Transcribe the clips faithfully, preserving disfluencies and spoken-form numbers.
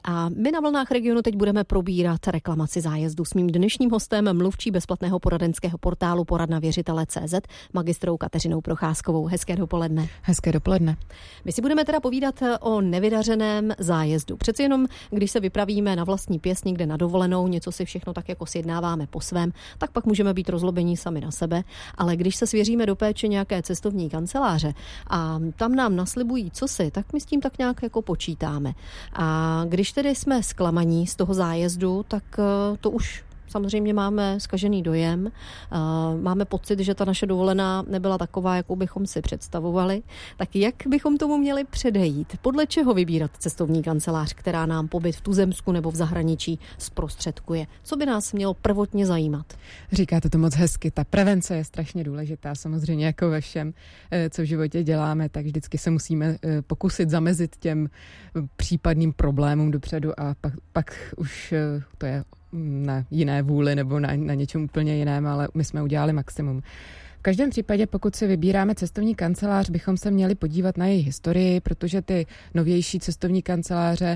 A my na Vlnách regionu teď budeme probírat reklamaci zájezdu s mým dnešním hostem, mluvčí bezplatného poradenského portálu poradna věřitele tečka cé zet, magistrou Kateřinou Procházkovou. Hezké dopoledne. Hezké dopoledne. My si budeme teda povídat o nevydařeném zájezdu. Přeci jenom, když se vypravíme na vlastní pěst někde na dovolenou, něco si všechno tak jako sjednáváme po svém, tak pak můžeme být rozlobení sami na sebe, ale když se svěříme do péče nějaké cestovní kanceláře a tam nám naslibují cosi, tak my s tím tak nějak jako počítáme. A když tedy jsme zklamaní z toho zájezdu, tak to už samozřejmě máme zkažený dojem. Máme pocit, že ta naše dovolená nebyla taková, jakou bychom si představovali. Tak jak bychom tomu měli předejít? Podle čeho vybírat cestovní kancelář, která nám pobyt v tuzemsku nebo v zahraničí zprostředkuje? Co by nás mělo prvotně zajímat? Říkáte to moc hezky. Ta prevence je strašně důležitá. Samozřejmě jako ve všem, co v životě děláme, tak vždycky se musíme pokusit zamezit těm případným problémům dopředu a pak, pak už to je na jiné vůli nebo na, na něčem úplně jiném, ale my jsme udělali maximum. V každém případě, pokud si vybíráme cestovní kancelář, bychom se měli podívat na její historii, protože ty novější cestovní kanceláře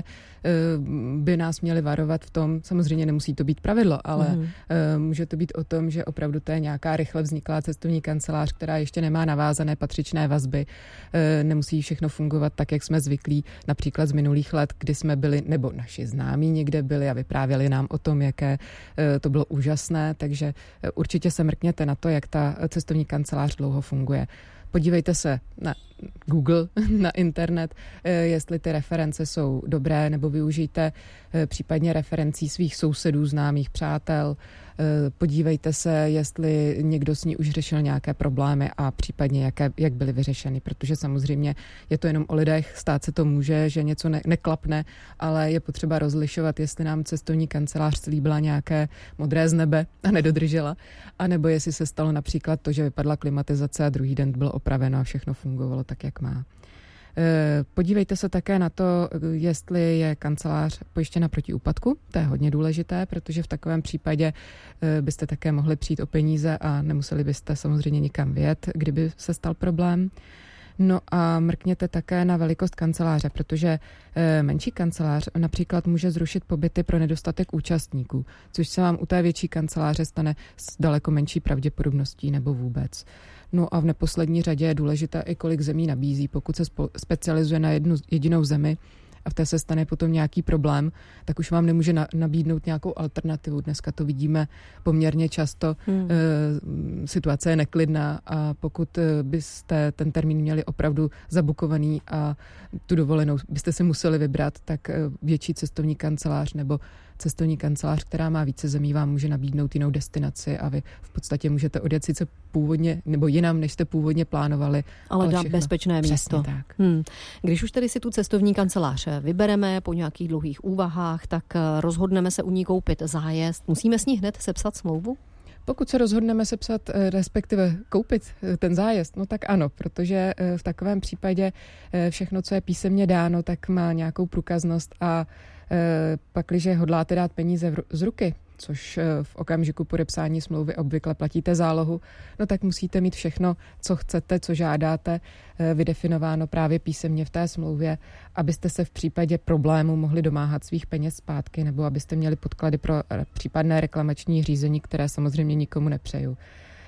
by nás měly varovat v tom, samozřejmě nemusí to být pravidlo, ale mm. může to být o tom, že opravdu to je nějaká rychle vzniklá cestovní kancelář, která ještě nemá navázané patřičné vazby, nemusí všechno fungovat tak, jak jsme zvyklí, například z minulých let, kdy jsme byli, nebo naši známí někde byli a vyprávěli nám o tom, jaké to bylo úžasné, takže určitě se mrkněte na to, jak ta cestovní kancelář dlouho funguje. Podívejte se na Google, na internet, jestli ty reference jsou dobré, nebo využijte případně referencí svých sousedů, známých, přátel. Podívejte se, jestli někdo s ní už řešil nějaké problémy a případně jaké, jak byly vyřešeny, protože samozřejmě je to jenom o lidech, stát se to může, že něco ne, neklapne, ale je potřeba rozlišovat, jestli nám cestovní kancelář slíbila nějaké modré z nebe a nedodržela, anebo jestli se stalo například to, že vypadla klimatizace a druhý den bylo opraveno a všechno fungovalo tak, jak má. Podívejte se také na to, jestli je kancelář pojištěna proti úpadku. To je hodně důležité, protože v takovém případě byste také mohli přijít o peníze a nemuseli byste samozřejmě nikam vyjet, kdyby se stal problém. No a mrkněte také na velikost kanceláře, protože menší kancelář například může zrušit pobyty pro nedostatek účastníků, což se vám u té větší kanceláře stane s daleko menší pravděpodobností nebo vůbec. No a v neposlední řadě je důležité i kolik zemí nabízí. Pokud se specializuje na jednu jedinou zemi a v té se stane potom nějaký problém, tak už vám nemůže na, nabídnout nějakou alternativu. Dneska to vidíme poměrně často. Hmm. E, situace je neklidná a pokud byste ten termín měli opravdu zabukovaný a tu dovolenou byste si museli vybrat, tak větší cestovní kancelář nebo cestovní kancelář, která má více zemí, vám může nabídnout jinou destinaci a vy v podstatě můžete odjet sice původně nebo jinam, než jste původně plánovali. Ale, ale dá bezpečné místo. Tak. Hmm. Když už tedy si tu cestovní kancelář vybereme po nějakých dlouhých úvahách, tak rozhodneme se u ní koupit zájezd. Musíme s ní hned sepsat smlouvu? Pokud se rozhodneme sepsat, respektive koupit ten zájezd, no tak ano, protože v takovém případě všechno, co je písemně dáno, tak má nějakou průkaznost a pakliže hodláte dát peníze z ruky, což v okamžiku podepsání smlouvy obvykle platíte zálohu, no tak musíte mít všechno, co chcete, co žádáte, vydefinováno právě písemně v té smlouvě, abyste se v případě problému mohli domáhat svých peněz zpátky, nebo abyste měli podklady pro případné reklamační řízení, které samozřejmě nikomu nepřeju.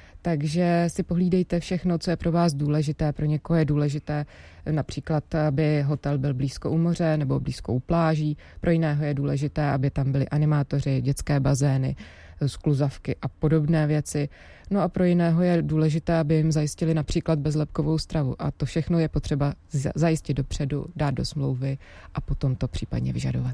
Takže si pohlídejte všechno, co je pro vás důležité. Pro někoho je důležité například, aby hotel byl blízko u moře nebo blízko u pláží. Pro jiného je důležité, aby tam byli animátoři, dětské bazény, skluzavky a podobné věci. No a pro jiného je důležité, aby jim zajistili například bezlepkovou stravu. A to všechno je potřeba zajistit dopředu, dát do smlouvy a potom to případně vyžadovat.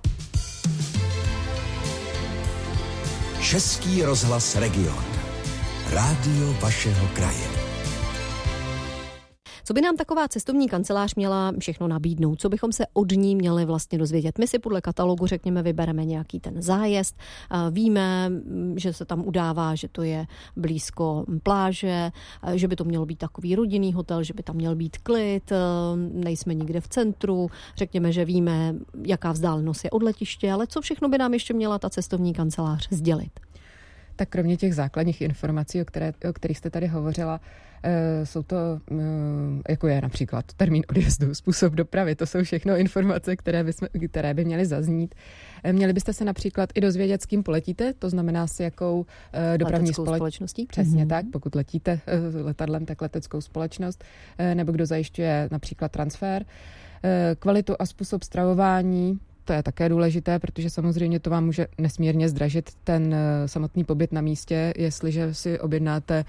Český rozhlas Region. Rádio vašeho kraje. Co by nám taková cestovní kancelář měla všechno nabídnout? Co bychom se od ní měli vlastně dozvědět? My si podle katalogu, řekněme, vybereme nějaký ten zájezd. Víme, že se tam udává, že to je blízko pláže, že by to mělo být takový rodinný hotel, že by tam měl být klid, nejsme nikde v centru. Řekněme, že víme, jaká vzdálenost je od letiště, ale co všechno by nám ještě měla ta cestovní kancelář sdělit? Tak kromě těch základních informací, o, které, o kterých jste tady hovořila, e, jsou to, e, jako je například termín odjezdu, způsob dopravy, to jsou všechno informace, které by, jsme, které by měly zaznít. E, měli byste se například i dozvědět, s kým poletíte, to znamená s jakou e, dopravní společ... společností. Přesně mm-hmm. tak, pokud letíte e, letadlem, tak leteckou společnost, e, nebo kdo zajišťuje například transfer, e, kvalitu a způsob stravování. To je také důležité, protože samozřejmě to vám může nesmírně zdražit ten samotný pobyt na místě, jestliže si objednáte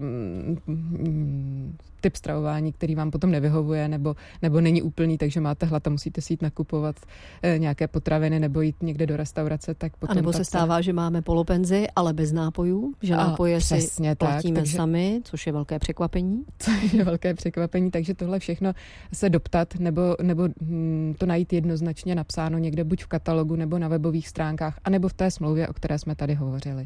typ stravování, který vám potom nevyhovuje nebo, nebo není úplný, takže máte hlad a musíte si jít nakupovat nějaké potraviny nebo jít někde do restaurace. Tak potom a nebo se stává, se... že máme polopenzi, ale bez nápojů, že a nápoje si platíme tak, takže... sami, což je velké překvapení. Což je velké překvapení, takže tohle všechno se doptat nebo, nebo to najít jednoznačně napsáno někde buď v katalogu nebo na webových stránkách, anebo v té smlouvě, o které jsme tady hovořili.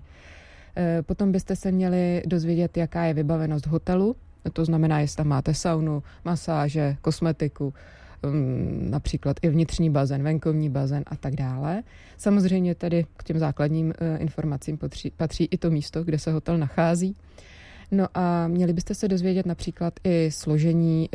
Potom byste se měli dozvědět, jaká je vybavenost hotelu, to znamená, jestli tam máte saunu, masáže, kosmetiku, například i vnitřní bazén, venkovní bazén a tak dále. Samozřejmě tedy k těm základním informacím patří, patří i to místo, kde se hotel nachází. No a měli byste se dozvědět například i složení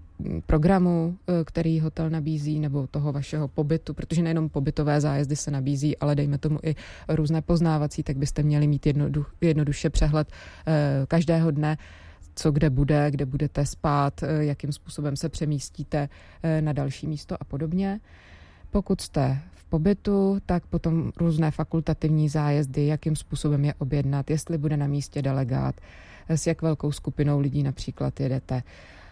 programu, který hotel nabízí, nebo toho vašeho pobytu, protože nejenom pobytové zájezdy se nabízí, ale dejme tomu i různé poznávací, tak byste měli mít jednodu, jednoduše přehled eh, každého dne, co kde bude, kde budete spát, eh, jakým způsobem se přemístíte eh, na další místo a podobně. Pokud jste v pobytu, tak potom různé fakultativní zájezdy, jakým způsobem je objednat, jestli bude na místě delegát, s jak velkou skupinou lidí například jedete,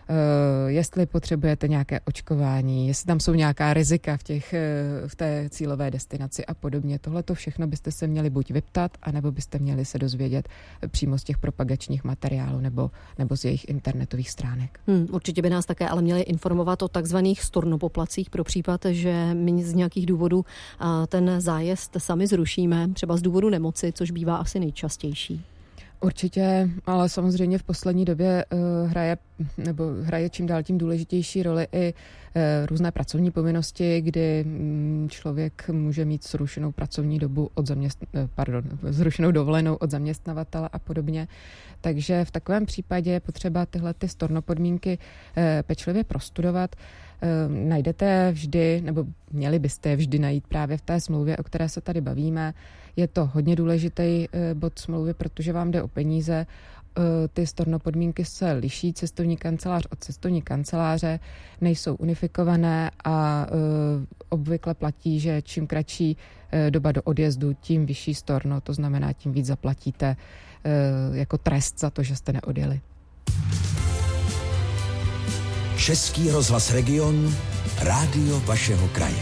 Uh, jestli potřebujete nějaké očkování, jestli tam jsou nějaká rizika v, těch, v té cílové destinaci a podobně. Tohle to všechno byste se měli buď vyptat, anebo byste měli se dozvědět přímo z těch propagačních materiálů nebo, nebo z jejich internetových stránek. Hmm, určitě by nás také ale měli informovat o takzvaných stornopoplacích pro případ, že my z nějakých důvodů ten zájezd sami zrušíme, třeba z důvodu nemoci, což bývá asi nejčastější. Určitě, ale samozřejmě v poslední době uh, hraje, nebo hraje čím dál tím důležitější roli i uh, různé pracovní povinnosti, kdy um, člověk může mít zrušenou pracovní dobu od zaměst... pardon, zrušenou dovolenou od zaměstnavatele a podobně. Takže v takovém případě je potřeba tyhle ty stornopodmínky uh, pečlivě prostudovat. Uh, najdete vždy, nebo měli byste vždy najít právě v té smlouvě, o které se tady bavíme. Je to hodně důležitý uh, bod smlouvy, protože vám jde o peníze. Uh, ty stornopodmínky se liší cestovní kancelář od cestovní kanceláře, nejsou unifikované a uh, obvykle platí, že čím kratší uh, doba do odjezdu, tím vyšší storno, to znamená, tím víc zaplatíte uh, jako trest za to, že jste neodjeli. Český rozhlas Region, rádio vašeho kraje.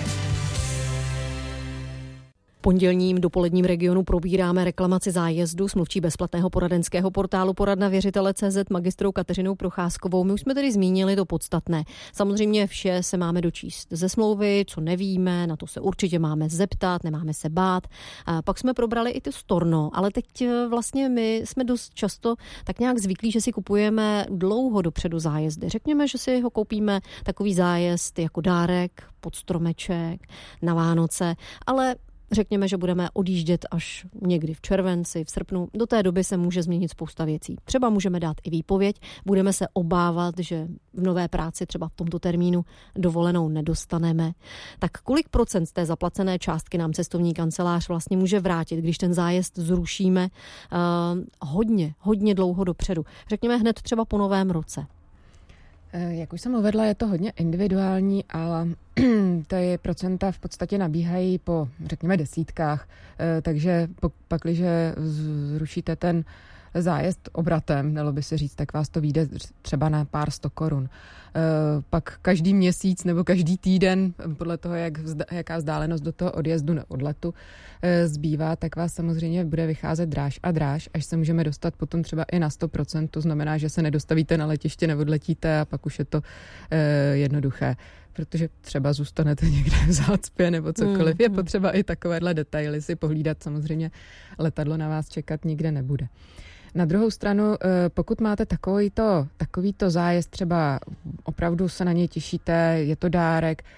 V pondělním dopoledním Regionu probíráme reklamaci zájezdu s mluvčí bezplatného poradenského portálu Poradna věřitele tečka cé zet magistrou Kateřinou Procházkovou. My už jsme tedy zmínili to podstatné. Samozřejmě vše se máme dočíst ze smlouvy, co nevíme, na to se určitě máme zeptat, nemáme se bát. A pak jsme probrali i to storno, ale teď vlastně my jsme dost často tak nějak zvyklí, že si kupujeme dlouho dopředu zájezdy. Řekněme, že si ho koupíme takový zájezd jako dárek, pod stromeček, na Vánoce, ale řekněme, že budeme odjíždět až někdy v červenci, v srpnu. Do té doby se může změnit spousta věcí. Třeba můžeme dát i výpověď, budeme se obávat, že v nové práci třeba v tomto termínu dovolenou nedostaneme. Tak kolik procent z té zaplacené částky nám cestovní kancelář vlastně může vrátit, když ten zájezd zrušíme uh, hodně, hodně dlouho dopředu? Řekněme hned třeba po novém roce. Jak už jsem uvedla, je to hodně individuální, ale ty procenta v podstatě nabíhají po, řekněme, desítkách. Takže pakliže zrušíte ten zájezd obratem, dalo by se říct, tak vás to vyjde třeba na pár sto korun. Pak každý měsíc nebo každý týden, podle toho, jak, jaká vzdálenost do toho odjezdu na odletu zbývá, tak vás samozřejmě bude vycházet dráž a dráž, až se můžeme dostat potom třeba i na sto procent. To znamená, že se nedostavíte na letiště, neodletíte a pak už je to jednoduché, protože třeba zůstanete někde v zácpě nebo cokoliv. Je potřeba i takovéhle detaily si pohlídat. Samozřejmě letadlo na vás čekat nikde nebude. Na druhou stranu, pokud máte takovýto, takovýto zájezd, třeba opravdu se na něj těšíte, je to dárek,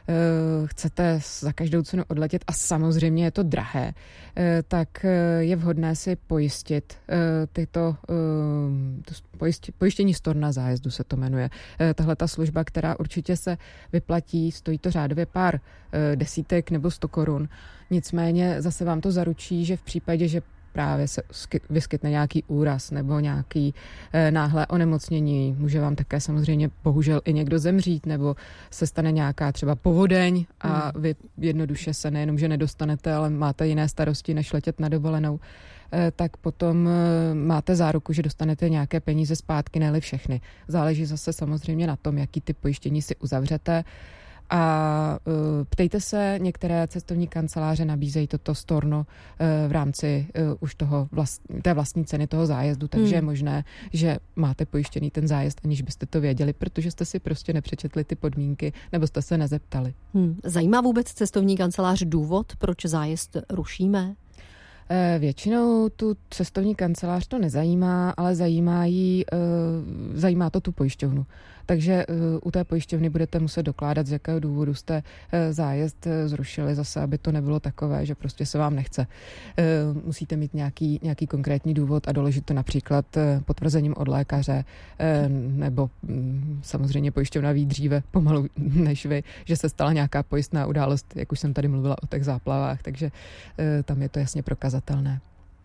chcete za každou cenu odletět a samozřejmě je to drahé, tak je vhodné si pojistit tyto pojištění storna zájezdu se to jmenuje. Tahle ta služba, která určitě se vyplatí, stojí to řádově pár desítek nebo sto korun. Nicméně zase vám to zaručí, že v případě, že právě se vyskytne nějaký úraz nebo nějaký e, náhlé onemocnění. Může vám také samozřejmě bohužel i někdo zemřít nebo se stane nějaká třeba povodeň a vy jednoduše se nejenom, že nedostanete, ale máte jiné starosti, než letět na dovolenou, e, tak potom e, máte záruku, že dostanete nějaké peníze zpátky, ne-li všechny. Záleží zase samozřejmě na tom, jaký typ pojištění si uzavřete. A uh, ptejte se, některé cestovní kanceláře nabízejí toto storno uh, v rámci uh, už toho vlast, té vlastní ceny toho zájezdu, takže hmm. je možné, že máte pojištěný ten zájezd, aniž byste to věděli, protože jste si prostě nepřečetli ty podmínky nebo jste se nezeptali. Hmm. Zajímá vůbec cestovní kancelář důvod, proč zájezd rušíme? Většinou tu cestovní kancelář to nezajímá, ale zajímá jí, zajímá to tu pojišťovnu. Takže u té pojišťovny budete muset dokládat, z jakého důvodu jste zájezd zrušili zase, aby to nebylo takové, že prostě se vám nechce. Musíte mít nějaký, nějaký konkrétní důvod a doložit to například potvrzením od lékaře, nebo samozřejmě pojišťovna ví dříve pomalu než vy, že se stala nějaká pojistná událost, jak už jsem tady mluvila o těch záplavách, takže tam je to jasně prokazatelné.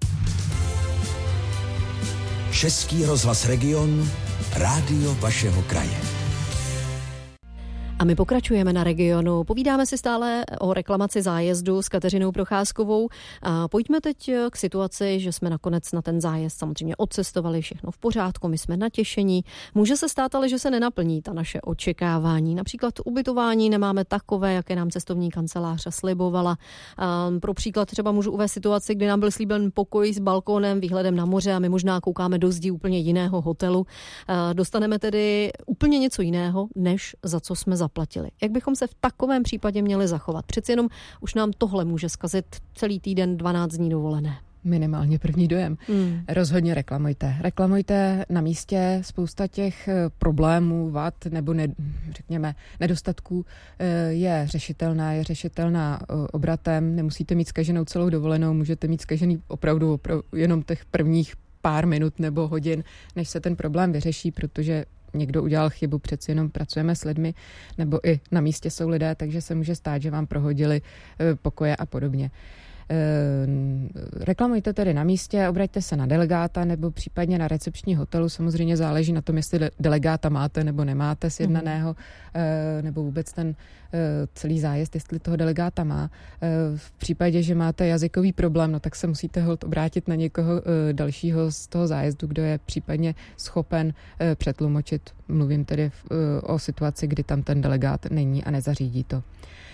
Český rozhlas Region, rádio vašeho kraje. A my pokračujeme na Regionu. Povídáme si stále o reklamaci zájezdu s Kateřinou Procházkovou. A pojďme teď k situaci, že jsme nakonec na ten zájezd samozřejmě odcestovali, všechno v pořádku, my jsme natěšení. Může se stát ale, že se nenaplní ta naše očekávání. Například ubytování nemáme takové, jaké nám cestovní kancelář slibovala. A pro příklad třeba můžu uvést situaci, kdy nám byl slíben pokoj s balkónem, výhledem na moře a my možná koukáme do zdí úplně jiného hotelu. A dostaneme tedy úplně něco jiného, než za co jsme zaplatili. Jak bychom se v takovém případě měli zachovat? Přeci jenom už nám tohle může zkazit celý týden dvanáct dní dovolené. Minimálně první dojem. Mm. Rozhodně reklamujte. Reklamujte na místě. Spousta těch problémů, vad nebo ne, řekněme nedostatků je řešitelná, je řešitelná obratem. Nemusíte mít zkaženou celou dovolenou, můžete mít zkažený opravdu, opravdu jenom těch prvních pár minut nebo hodin, než se ten problém vyřeší, protože někdo udělal chybu, přeci jenom pracujeme s lidmi, nebo i na místě jsou lidé, takže se může stát, že vám prohodili pokoje a podobně. Reklamujte tedy na místě, obraťte se na delegáta nebo případně na recepční hotelu. Samozřejmě záleží na tom, jestli delegáta máte nebo nemáte sjednaného, mm. nebo vůbec ten celý zájezd, jestli toho delegáta má. V případě, že máte jazykový problém, no tak se musíte holt obrátit na někoho dalšího z toho zájezdu, kdo je případně schopen přetlumočit. Mluvím tedy o situaci, kdy tam ten delegát není a nezařídí to.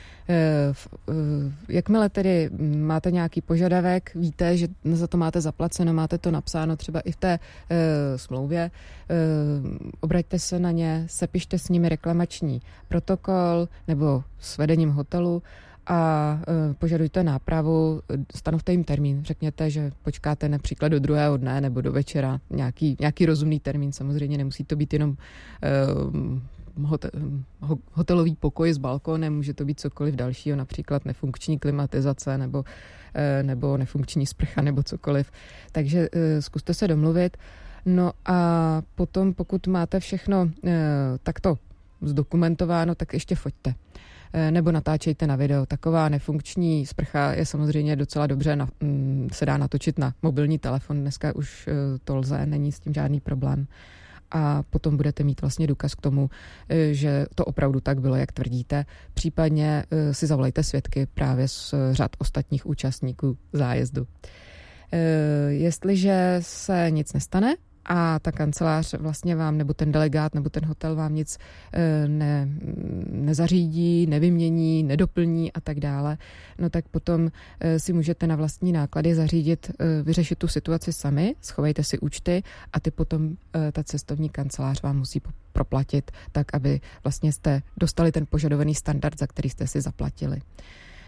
Jakmile tedy máte nějaký požadavek, víte, že za to máte zaplaceno, máte to napsáno třeba i v té e, smlouvě, e, obraťte se na ně, sepište s nimi reklamační protokol nebo s vedením hotelu a e, požadujte nápravu, stanovte jim termín, řekněte, že počkáte například do druhého dne nebo do večera, nějaký, nějaký rozumný termín, samozřejmě nemusí to být jenom e, hotelový pokoj s balkónem, může to být cokoliv dalšího, například nefunkční klimatizace nebo, nebo nefunkční sprcha nebo cokoliv. Takže zkuste se domluvit. No a potom, pokud máte všechno takto zdokumentováno, tak ještě foťte. Nebo natáčejte na video. Taková nefunkční sprcha je samozřejmě docela dobře, na, se dá natočit na mobilní telefon. Dneska už to lze, není s tím žádný problém. A potom budete mít vlastně důkaz k tomu, že to opravdu tak bylo, jak tvrdíte. Případně si zavolejte svědky právě z řad ostatních účastníků zájezdu. Jestliže se nic nestane a ta kancelář vlastně vám, nebo ten delegát, nebo ten hotel vám nic ne, nezařídí, nevymění, nedoplní a tak dále, no tak potom si můžete na vlastní náklady zařídit, vyřešit tu situaci sami, schovejte si účty a ty potom ta cestovní kancelář vám musí proplatit tak, aby vlastně jste dostali ten požadovaný standard, za který jste si zaplatili.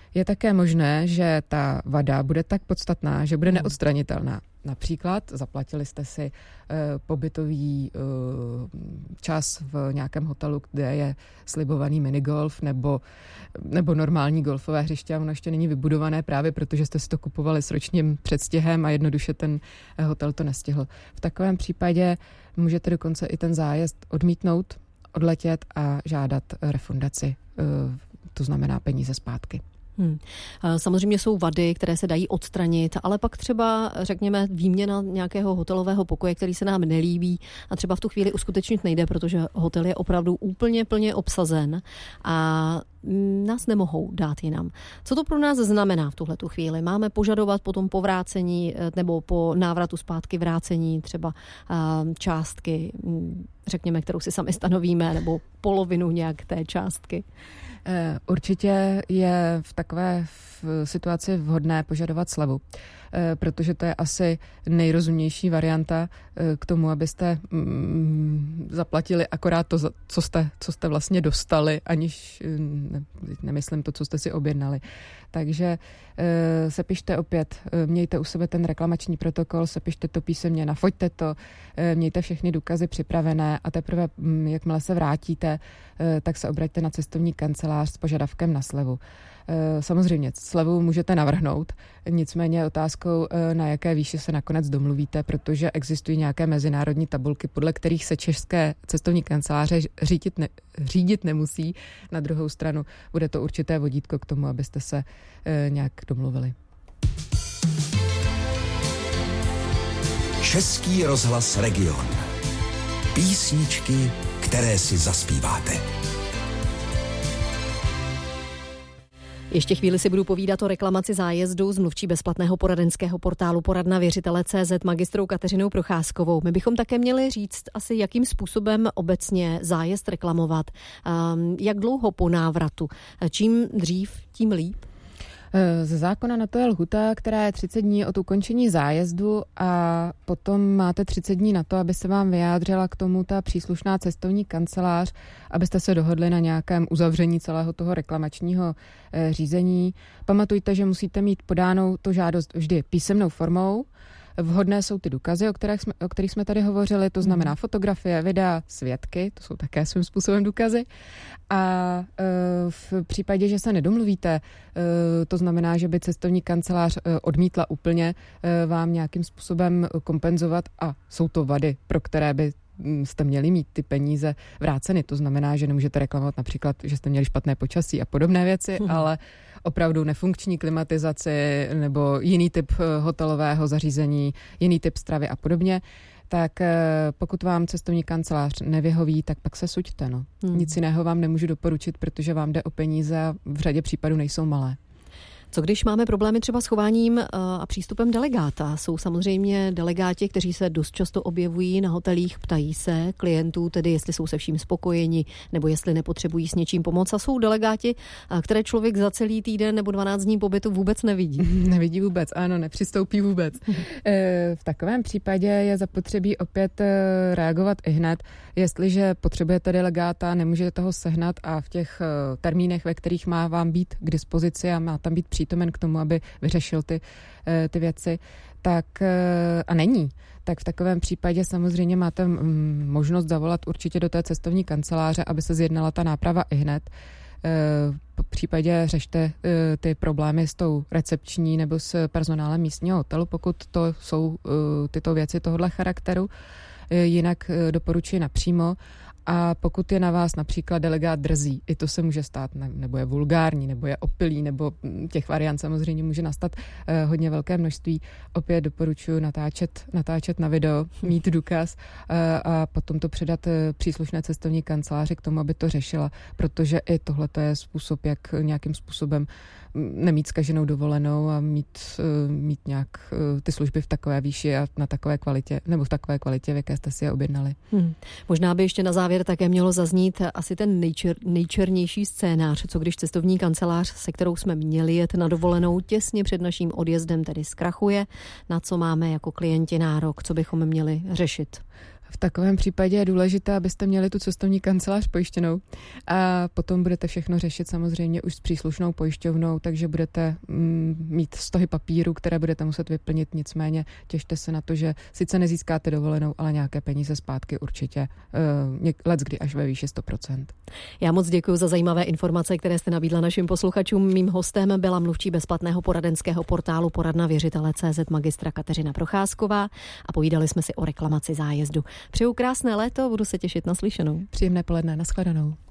Je také možné, že ta vada bude tak podstatná, že bude neodstranitelná. Například zaplatili jste si uh, pobytový uh, čas v nějakém hotelu, kde je slibovaný minigolf nebo, nebo normální golfové hřiště a ono ještě není vybudované právě protože jste si to kupovali s ročním předstihem a jednoduše ten hotel to nestihl. V takovém případě můžete dokonce i ten zájezd odmítnout, odletět a žádat refundaci, uh, to znamená peníze zpátky. Hmm. Samozřejmě jsou vady, které se dají odstranit, ale pak třeba, řekněme, výměna nějakého hotelového pokoje, který se nám nelíbí a třeba v tu chvíli uskutečnit nejde, protože hotel je opravdu úplně plně obsazen a nás nemohou dát jinam. Co to pro nás znamená v tuhletu chvíli? Máme požadovat potom po vrácení nebo po návratu zpátky vrácení třeba částky, řekněme, kterou si sami stanovíme, nebo polovinu nějak té částky? Určitě je v takové situaci vhodné požadovat slevu, protože to je asi nejrozumnější varianta k tomu, abyste zaplatili akorát to, co jste, co jste vlastně dostali, aniž nemyslím to, co jste si objednali. Takže sepište opět, mějte u sebe ten reklamační protokol, sepište to písemně, nafoťte to, mějte všechny důkazy připravené a teprve, jakmile se vrátíte, tak se obraťte na cestovní kancelář s požadavkem na slevu. Samozřejmě, slevu můžete navrhnout, nicméně je otázkou, na jaké výši se nakonec domluvíte, protože existují nějaké mezinárodní tabulky, podle kterých se české cestovní kanceláře řídit, ne, řídit nemusí. Na druhou stranu bude to určité vodítko k tomu, abyste se nějak domluvili. Český rozhlas Region. Písničky, které si zaspíváte. Ještě chvíli si budu povídat o reklamaci zájezdu z mluvčí bezplatného poradenského portálu Poradna věřitele tečka cé zet magistrou Kateřinou Procházkovou. My bychom také měli říct asi, jakým způsobem obecně zájezd reklamovat, jak dlouho po návratu. Čím dřív, tím líp? Ze zákona na to je lhuta, která je třicet dní od ukončení zájezdu a potom máte třicet dní na to, aby se vám vyjádřila k tomu ta příslušná cestovní kancelář, abyste se dohodli na nějakém uzavření celého toho reklamačního řízení. Pamatujte, že musíte mít podánou tu žádost vždy písemnou formou. Vhodné jsou ty důkazy, o kterých jsme, o kterých jsme tady hovořili, to znamená fotografie, videa, svědky, to jsou také svým způsobem důkazy. A e, v případě, že se nedomluvíte, e, to znamená, že by cestovní kancelář e, odmítla úplně e, vám nějakým způsobem kompenzovat a jsou to vady, pro které by jste měli mít ty peníze vráceny. To znamená, že nemůžete reklamovat například, že jste měli špatné počasí a podobné věci, hmm. ale opravdu nefunkční klimatizaci nebo jiný typ hotelového zařízení, jiný typ stravy a podobně, tak pokud vám cestovní kancelář nevyhoví, tak pak se suďte. No. Hmm. Nic jiného vám nemůžu doporučit, protože vám jde o peníze a v řadě případů nejsou malé. Co když máme problémy třeba s chováním a přístupem delegáta? Jsou samozřejmě delegáti, kteří se dost často objevují na hotelích, ptají se klientů, tedy jestli jsou se vším spokojeni, nebo jestli nepotřebují s něčím pomoc. A jsou delegáti, které člověk za celý týden nebo dvanáct dní pobytu vůbec nevidí. Nevidí vůbec, ano, nepřistoupí vůbec. V takovém případě je zapotřebí opět reagovat ihned. Jestliže potřebujete delegáta, nemůžete ho sehnat a v těch termínech, ve kterých má vám být k dispozici a má tam být přítomen k tomu, aby vyřešil ty, ty věci, tak a není. Tak v takovém případě samozřejmě máte možnost zavolat určitě do té cestovní kanceláře, aby se zjednala ta náprava ihned. V případě řešte ty problémy s tou recepční nebo s personálem místního hotelu, pokud to jsou tyto věci tohohle charakteru. Jinak doporučuji napřímo. A pokud je na vás například delegát drzí, i to se může stát, nebo je vulgární, nebo je opilý, nebo těch variant samozřejmě může nastat eh, hodně velké množství. Opět doporučuji natáčet, natáčet na video, mít důkaz eh, a potom to předat eh, příslušné cestovní kanceláři k tomu, aby to řešila, protože i tohle je způsob, jak nějakým způsobem nemít zkaženou dovolenou a mít, uh, mít nějak uh, ty služby v takové výši a na takové kvalitě, nebo v takové kvalitě, v jaké jste si je objednali. Hmm. Možná by ještě na závěr také mělo zaznít asi ten nejčer, nejčernější scénář, co když cestovní kancelář, se kterou jsme měli jet na dovolenou těsně před naším odjezdem, tedy zkrachuje, na co máme jako klienti nárok, co bychom měli řešit. V takovém případě je důležité, abyste měli tu cestovní kancelář pojištěnou a potom budete všechno řešit samozřejmě už s příslušnou pojišťovnou, takže budete mm, mít stohy papíru, které budete muset vyplnit, nicméně těšte se na to, že sice nezískáte dovolenou, ale nějaké peníze zpátky určitě uh, leckdy až ve výši sto procent. Já moc děkuji za zajímavé informace, které jste nabídla našim posluchačům. Mým hostem byla mluvčí bezplatného poradenského portálu Poradna věřitele tečka cé zet magistra Kateřina Procházková a povídali jsme si o reklamaci zájezdu. Přeju krásné léto, budu se těšit na slyšenou. Příjemné poledne, nashledanou.